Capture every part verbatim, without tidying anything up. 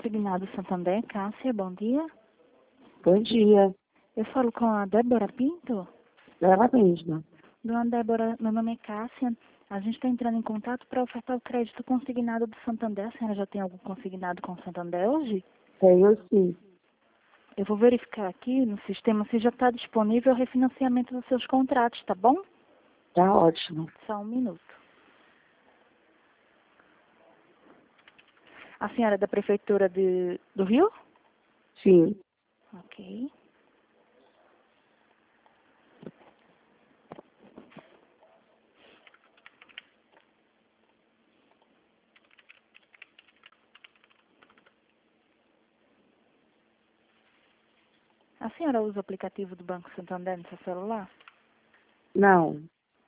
Consignado Santander, Cássia, bom dia. Bom dia. Eu falo com a Débora Pinto. Ela mesma. Dona Débora, meu nome é Cássia. A gente está entrando em contato para ofertar o crédito consignado do Santander. A senhora já tem algum consignado com o Santander hoje? Tenho sim. Eu vou verificar aqui no sistema se já está disponível o refinanciamento dos seus contratos, tá bom? Tá ótimo. Só um minuto. A senhora é da Prefeitura de, do Rio? Sim. Ok. A senhora usa o aplicativo do Banco Santander no seu celular? Não.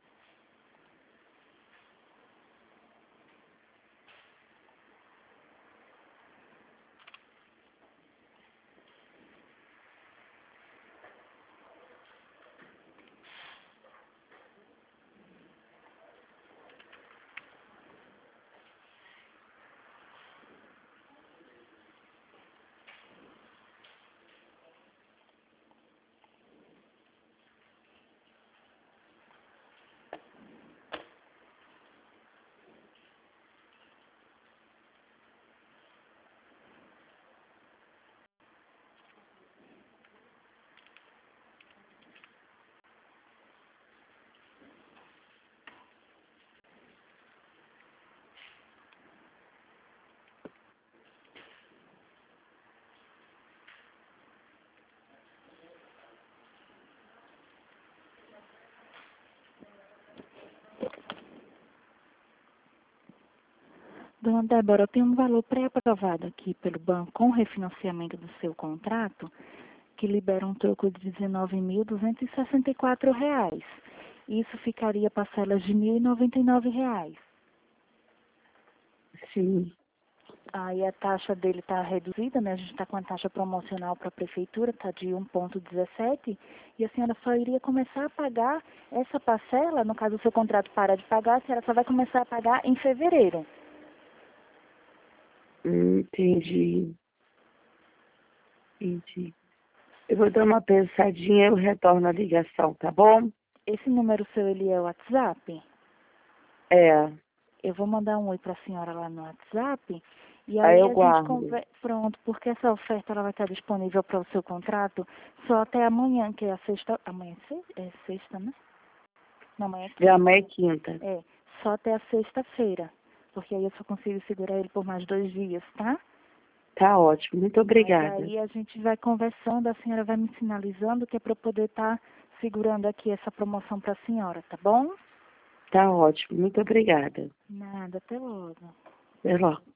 Dona Débora, eu tenho um valor pré-aprovado aqui pelo banco com o refinanciamento do seu contrato, que libera um troco de dezenove mil duzentos e sessenta e quatro reais. Isso ficaria parcelas de mil e noventa e nove reais. Sim. Aí a taxa dele está reduzida, né? A gente está com a taxa promocional para a prefeitura, está de um vírgula dezessete, e a senhora só iria começar a pagar essa parcela, no caso o seu contrato para de pagar, a senhora só vai começar a pagar em fevereiro. Hum, Entendi. Entendi. Eu vou dar uma pensadinha e eu retorno a ligação, tá bom? Esse número seu, ele é o WhatsApp? É. Eu vou mandar um oi para a senhora lá no WhatsApp, e Aí aí eu a gente guardo. conversa. Pronto, porque essa oferta ela vai estar disponível para o seu contrato só até amanhã, que é a sexta. Amanhã é sexta, é sexta, né? Não, amanhã é E quinta. amanhã é quinta. É, só até a sexta-feira, porque aí eu só consigo segurar ele por mais dois dias, tá? Tá ótimo. Muito Mas obrigada. aí a gente vai conversando, a senhora vai me sinalizando que é para eu poder estar segurando aqui essa promoção para a senhora, tá bom? Tá ótimo. Muito obrigada. Nada, até logo. Até logo.